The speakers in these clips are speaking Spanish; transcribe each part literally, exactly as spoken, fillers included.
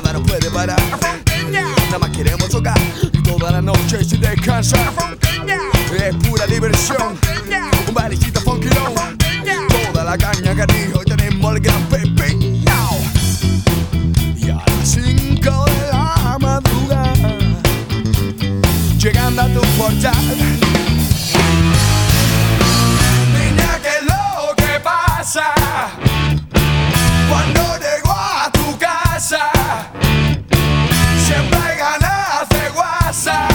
nada nos puede parar. Nada más queremos tocar toda la noche sin descansar. Es pura diversión, un bailecito funkilón. Toda la caña que dijo tenemos el gran pepino. Y a las cinco de la madrugada, llegando a tu portal. Niña, ¿qué es lo que pasa? Cuando llego a tu casa, siempre hay ganas de WhatsApp.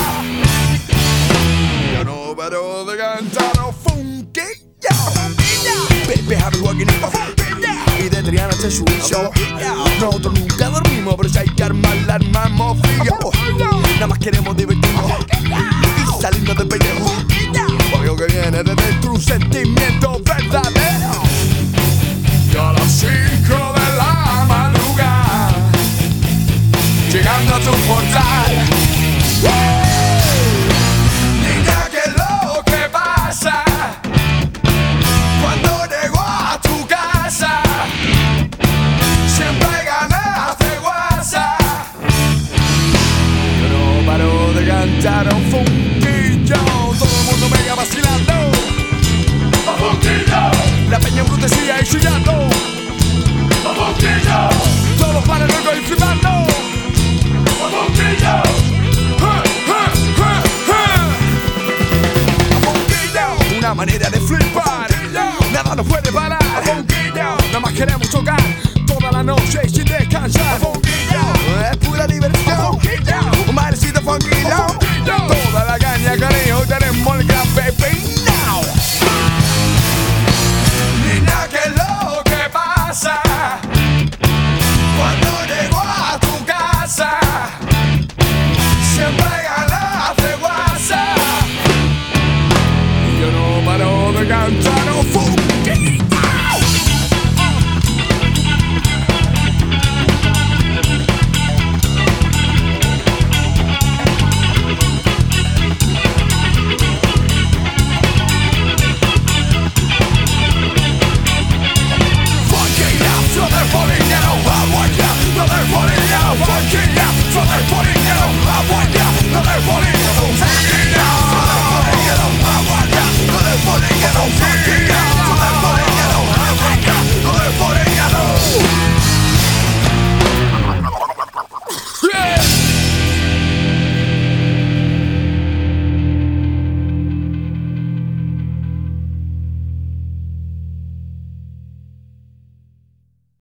Yo no paro de cantar los funky, Pepe, Javi, Joaquín y de Triana este su show. Nosotros nunca dormimos, pero si hay que armar la armamos frío. Nada más queremos divertirnos y salirnos del pellejo. Porque que viene desde tu sentimiento verdadero. Y a las cinco de la madrugada, llegando a tu portal. Niña, ¿qué es lo que pasa? Cuando llego a tu casa, siempre hay ganas de WhatsApp. Yo no paro de cantar un funquillo. Todo el mundo mega vacilando. Un funquillo. La peña embrutecida y chillando. Un funquillo. Todos los panes locos y flipando. Un funquillo. Una manera de flipar, nada nos puede parar. Nada más queremos tocar toda la noche sin descansar.